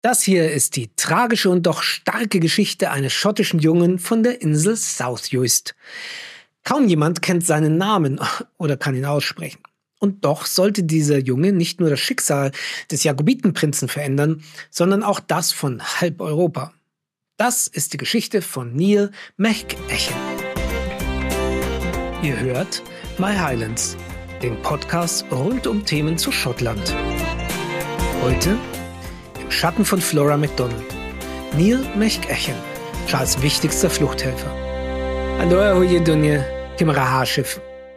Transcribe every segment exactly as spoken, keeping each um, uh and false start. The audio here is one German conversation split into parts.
Das hier ist die tragische und doch starke Geschichte eines schottischen Jungen von der Insel South Uist. Kaum jemand kennt seinen Namen oder kann ihn aussprechen. Und doch sollte dieser Junge nicht nur das Schicksal des Jakobitenprinzen verändern, sondern auch das von halb Europa. Das ist die Geschichte von Neil Mac Echen. Ihr hört My Highlands, den Podcast rund um Themen zu Schottland. Heute im Schatten von Flora MacDonald, Neil Mac Echen, Charles' wichtigster Fluchthelfer. Hallo, ahoye dunje, Kimera Haarschiff.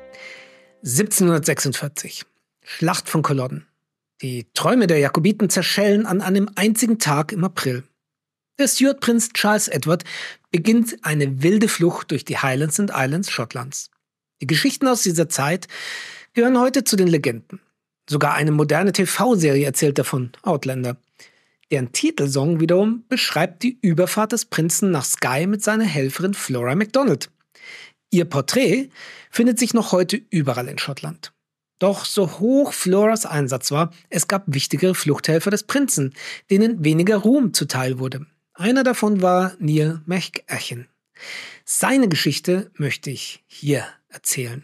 siebzehnhundertsechsundvierzig. Schlacht von Culloden. Die Träume der Jakobiten zerschellen an einem einzigen Tag im April. Der Stuart-Prinz Charles Edward beginnt eine wilde Flucht durch die Highlands and Islands Schottlands. Die Geschichten aus dieser Zeit gehören heute zu den Legenden. Sogar eine moderne T V-Serie erzählt davon, Outlander. Deren Titelsong wiederum beschreibt die Überfahrt des Prinzen nach Skye mit seiner Helferin Flora MacDonald. Ihr Porträt findet sich noch heute überall in Schottland. Doch so hoch Floras Einsatz war, es gab wichtigere Fluchthelfer des Prinzen, denen weniger Ruhm zuteil wurde. Einer davon war Neil Mac Echen. Seine Geschichte möchte ich hier erzählen.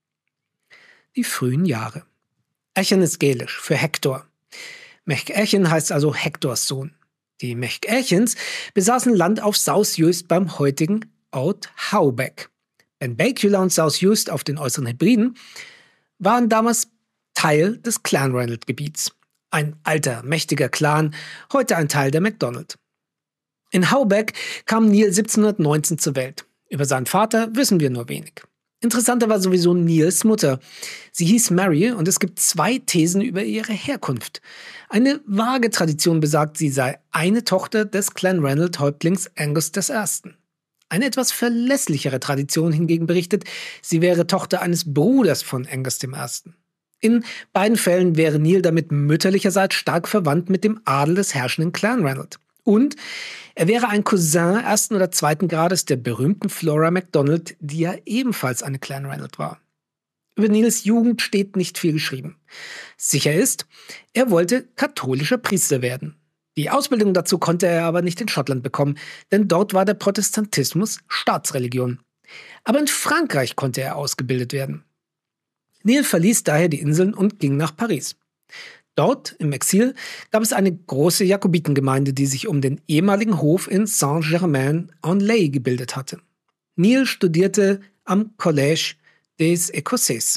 Die frühen Jahre. Echen ist gälisch für Hektor. Mac Echen heißt also Hektors Sohn. Die Mac Echens besaßen Land auf South Uist beim heutigen Ort Howbeck. Benbecula und South Uist auf den Äußeren Hebriden waren damals Teil des Clanranald-Gebiets. Ein alter, mächtiger Clan, heute ein Teil der MacDonald. In Howbeck kam Neil siebzehnhundertneunzehn zur Welt. Über seinen Vater wissen wir nur wenig. Interessanter war sowieso Neils Mutter. Sie hieß Mary und es gibt zwei Thesen über ihre Herkunft. Eine vage Tradition besagt, sie sei eine Tochter des Clanranald-Häuptlings Angus der Erste. Eine etwas verlässlichere Tradition hingegen berichtet, sie wäre Tochter eines Bruders von Angus der Erste. In beiden Fällen wäre Neil damit mütterlicherseits stark verwandt mit dem Adel des herrschenden Clanranald. Und er wäre ein Cousin ersten oder zweiten Grades der berühmten Flora MacDonald, die ja ebenfalls eine Clanranald war. Über Neils Jugend steht nicht viel geschrieben. Sicher ist, er wollte katholischer Priester werden. Die Ausbildung dazu konnte er aber nicht in Schottland bekommen, denn dort war der Protestantismus Staatsreligion. Aber in Frankreich konnte er ausgebildet werden. Neil verließ daher die Inseln und ging nach Paris. Dort, im Exil, gab es eine große Jakobitengemeinde, die sich um den ehemaligen Hof in Saint-Germain-en-Laye gebildet hatte. Neil studierte am Collège des Écossais,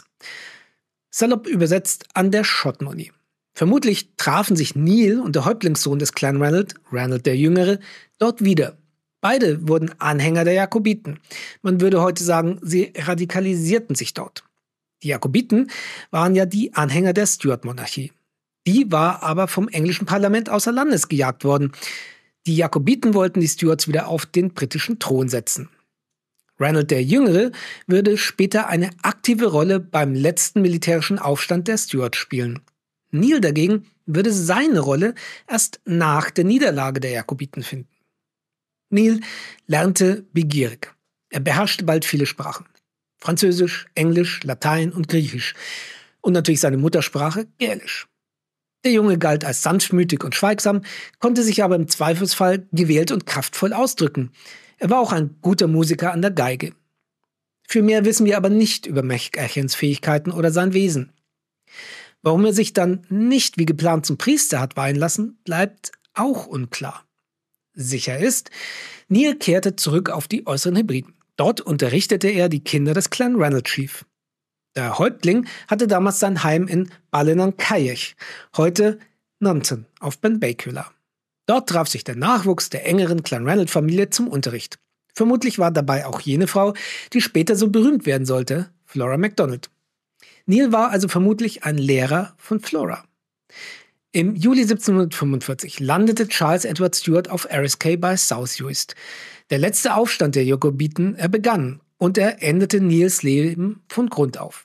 salopp übersetzt an der Schottenuni. Vermutlich trafen sich Neil und der Häuptlingssohn des Clanranald, Ranald der Jüngere, dort wieder. Beide wurden Anhänger der Jakobiten. Man würde heute sagen, sie radikalisierten sich dort. Die Jakobiten waren ja die Anhänger der Stuart-Monarchie. Die war aber vom englischen Parlament außer Landes gejagt worden. Die Jakobiten wollten die Stuarts wieder auf den britischen Thron setzen. Ranald der Jüngere würde später eine aktive Rolle beim letzten militärischen Aufstand der Stuarts spielen. Neil dagegen würde seine Rolle erst nach der Niederlage der Jakobiten finden. Neil lernte begierig. Er beherrschte bald viele Sprachen. Französisch, Englisch, Latein und Griechisch. Und natürlich seine Muttersprache Gälisch. Der Junge galt als sanftmütig und schweigsam, konnte sich aber im Zweifelsfall gewählt und kraftvoll ausdrücken. Er war auch ein guter Musiker an der Geige. Viel mehr wissen wir aber nicht über Mac Echens Fähigkeiten oder sein Wesen. Warum er sich dann nicht wie geplant zum Priester hat weihen lassen, bleibt auch unklar. Sicher ist, Neil kehrte zurück auf die Äußeren Hebriden. Dort unterrichtete er die Kinder des Clanranald Chief. Der Häuptling hatte damals sein Heim in Ballinancaich, heute Nanton auf Benbecula. Dort traf sich der Nachwuchs der engeren Clanranald-Familie zum Unterricht. Vermutlich war dabei auch jene Frau, die später so berühmt werden sollte, Flora MacDonald. Neil war also vermutlich ein Lehrer von Flora. Im Juli siebzehnhundertfünfundvierzig landete Charles Edward Stuart auf Eriskay bei South Uist. Der letzte Aufstand der Jakobiten, er begann und er endete Neils Leben von Grund auf.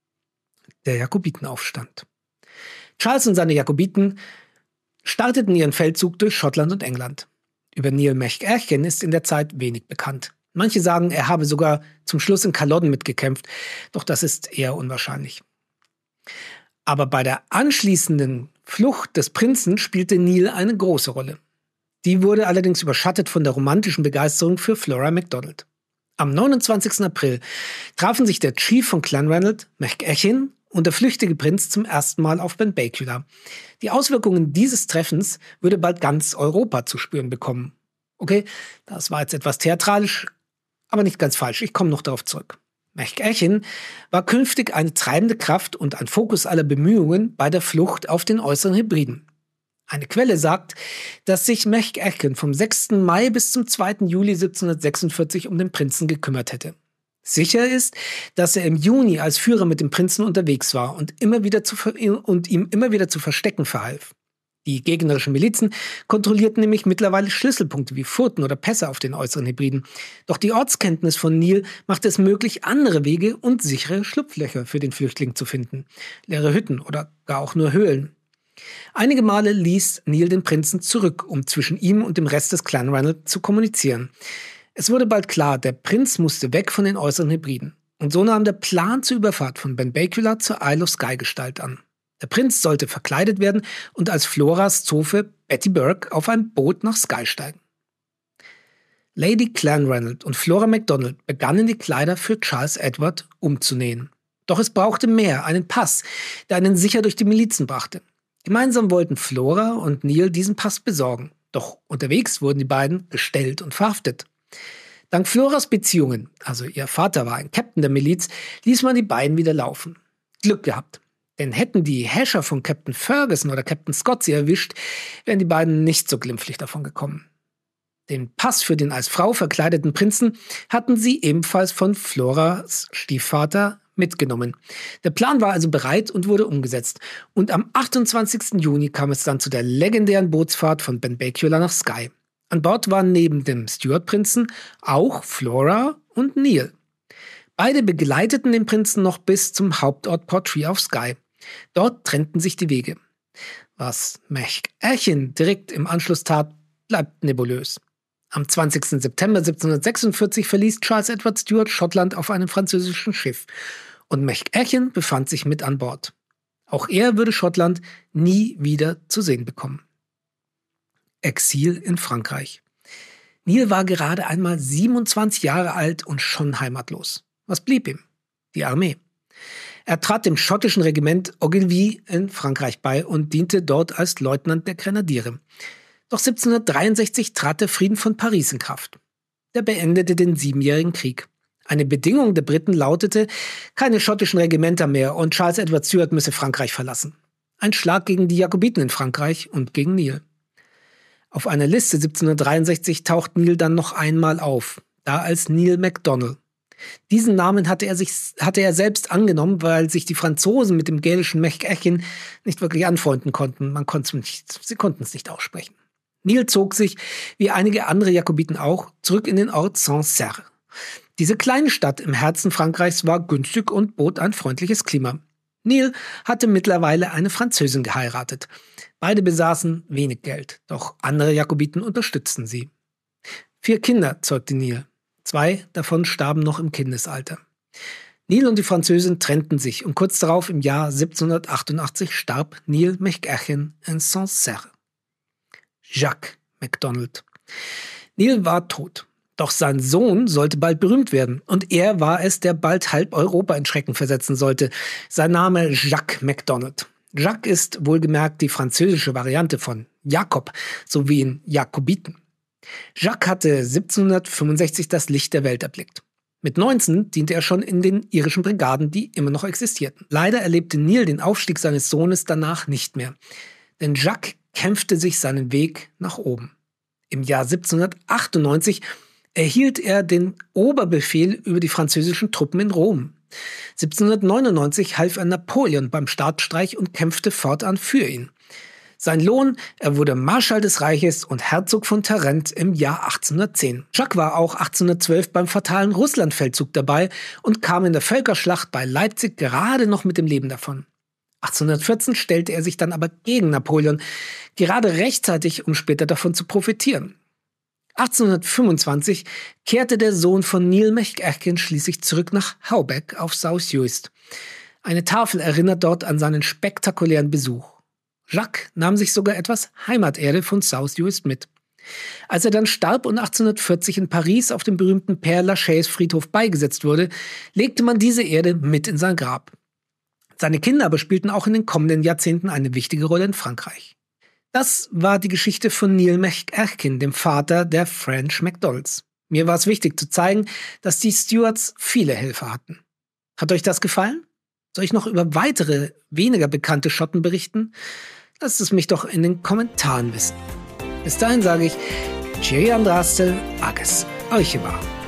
Der Jakobitenaufstand. Charles und seine Jakobiten starteten ihren Feldzug durch Schottland und England. Über Neil Mac Echen ist in der Zeit wenig bekannt. Manche sagen, er habe sogar zum Schluss in Culloden mitgekämpft, doch das ist eher unwahrscheinlich. Aber bei der anschließenden Flucht des Prinzen spielte Neil eine große Rolle. Die wurde allerdings überschattet von der romantischen Begeisterung für Flora MacDonald. Am neunundzwanzigsten April trafen sich der Chief von Clanranald, MacEachin, und der flüchtige Prinz zum ersten Mal auf Benbecula. Die Auswirkungen dieses Treffens würde bald ganz Europa zu spüren bekommen. Okay, das war jetzt etwas theatralisch, aber nicht ganz falsch. Ich komme noch darauf zurück. MacEachin war künftig eine treibende Kraft und ein Fokus aller Bemühungen bei der Flucht auf den Äußeren Hebriden. Eine Quelle sagt, dass sich MacEachin vom sechsten Mai bis zum zweiten Juli siebzehnhundertsechsundvierzig um den Prinzen gekümmert hätte. Sicher ist, dass er im Juni als Führer mit dem Prinzen unterwegs war und, immer wieder zu und ihm immer wieder zu verstecken verhalf. Die gegnerischen Milizen kontrollierten nämlich mittlerweile Schlüsselpunkte wie Furten oder Pässe auf den Äußeren Hebriden. Doch die Ortskenntnis von Neil machte es möglich, andere Wege und sichere Schlupflöcher für den Flüchtling zu finden. Leere Hütten oder gar auch nur Höhlen. Einige Male ließ Neil den Prinzen zurück, um zwischen ihm und dem Rest des Clanranald zu kommunizieren. Es wurde bald klar, der Prinz musste weg von den Äußeren Hebriden. Und so nahm der Plan zur Überfahrt von Benbecula zur Isle of Skye Gestalt an. Der Prinz sollte verkleidet werden und als Floras Zofe Betty Burke auf ein Boot nach Skye steigen. Lady Clanranald und Flora MacDonald begannen die Kleider für Charles Edward umzunähen. Doch es brauchte mehr, einen Pass, der einen sicher durch die Milizen brachte. Gemeinsam wollten Flora und Neil diesen Pass besorgen. Doch unterwegs wurden die beiden gestellt und verhaftet. Dank Floras Beziehungen, also ihr Vater war ein Captain der Miliz, ließ man die beiden wieder laufen. Glück gehabt. Denn hätten die Häscher von Captain Ferguson oder Captain Scott sie erwischt, wären die beiden nicht so glimpflich davon gekommen. Den Pass für den als Frau verkleideten Prinzen hatten sie ebenfalls von Floras Stiefvater mitgenommen. Der Plan war also bereit und wurde umgesetzt. Und am achtundzwanzigsten Juni kam es dann zu der legendären Bootsfahrt von Benbecula nach Skye. An Bord waren neben dem Stuart-Prinzen auch Flora und Neil. Beide begleiteten den Prinzen noch bis zum Hauptort Portree auf Skye. Dort trennten sich die Wege. Was MacEachin direkt im Anschluss tat, bleibt nebulös. Am zwanzigsten September siebzehnhundertsechsundvierzig verließ Charles Edward Stuart Schottland auf einem französischen Schiff und MacEachin befand sich mit an Bord. Auch er würde Schottland nie wieder zu sehen bekommen. Exil in Frankreich. Neil war gerade einmal siebenundzwanzig Jahre alt und schon heimatlos. Was blieb ihm? Die Armee. Er trat dem schottischen Regiment Ogilvy in Frankreich bei und diente dort als Leutnant der Grenadiere. Doch siebzehnhundertdreiundsechzig trat der Frieden von Paris in Kraft. Der beendete den Siebenjährigen Krieg. Eine Bedingung der Briten lautete, keine schottischen Regimenter mehr und Charles Edward Stuart müsse Frankreich verlassen. Ein Schlag gegen die Jakobiten in Frankreich und gegen Neil. Auf einer Liste siebzehnhundertdreiundsechzig taucht Neil dann noch einmal auf, da als Neil MacDonald. Diesen Namen hatte er, sich, hatte er selbst angenommen, weil sich die Franzosen mit dem gälischen MacEachin nicht wirklich anfreunden konnten. Man konnte es nicht, sie konnten es nicht aussprechen. Neil zog sich, wie einige andere Jakobiten auch, zurück in den Ort Sancerre. Diese kleine Stadt im Herzen Frankreichs war günstig und bot ein freundliches Klima. Neil hatte mittlerweile eine Französin geheiratet. Beide besaßen wenig Geld, doch andere Jakobiten unterstützten sie. Vier Kinder zeugte Neil. Zwei davon starben noch im Kindesalter. Neil und die Französin trennten sich und kurz darauf im Jahr siebzehnhundertachtundachtzig starb Neil MacEachin in Sancerre. Jacques MacDonald. Neil war tot. Doch sein Sohn sollte bald berühmt werden. Und er war es, der bald halb Europa in Schrecken versetzen sollte. Sein Name Jacques MacDonald. Jacques ist wohlgemerkt die französische Variante von Jakob, sowie in Jakobiten. Jacques hatte siebzehnhundertfünfundsechzig das Licht der Welt erblickt. Mit neunzehn diente er schon in den irischen Brigaden, die immer noch existierten. Leider erlebte Neil den Aufstieg seines Sohnes danach nicht mehr. Denn Jacques kämpfte sich seinen Weg nach oben. Im Jahr siebzehnhundertachtundneunzig erhielt er den Oberbefehl über die französischen Truppen in Rom. siebzehnhundertneunundneunzig half er Napoleon beim Staatsstreich und kämpfte fortan für ihn. Sein Lohn, er wurde Marschall des Reiches und Herzog von Tarent im Jahr achtzehnhundertzehn. Jacques war auch achtzehnhundertzwölf beim fatalen Russlandfeldzug dabei und kam in der Völkerschlacht bei Leipzig gerade noch mit dem Leben davon. achtzehnhundertvierzehn stellte er sich dann aber gegen Napoleon, gerade rechtzeitig, um später davon zu profitieren. achtzehnhundertfünfundzwanzig kehrte der Sohn von Neil MacEachin schließlich zurück nach Haubeck auf South Uist. Eine Tafel erinnert dort an seinen spektakulären Besuch. Jacques nahm sich sogar etwas Heimaterde von South Uist mit. Als er dann starb und achtzehnhundertvierzig in Paris auf dem berühmten Père-Lachaise-Friedhof beigesetzt wurde, legte man diese Erde mit in sein Grab. Seine Kinder aber spielten auch in den kommenden Jahrzehnten eine wichtige Rolle in Frankreich. Das war die Geschichte von Neil McErkin, dem Vater der French McDonalds. Mir war es wichtig zu zeigen, dass die Stuarts viele Helfer hatten. Hat euch das gefallen? Soll ich noch über weitere, weniger bekannte Schotten berichten? Lasst es mich doch in den Kommentaren wissen. Bis dahin sage ich, Thierry Andrastel, Ages, euch war.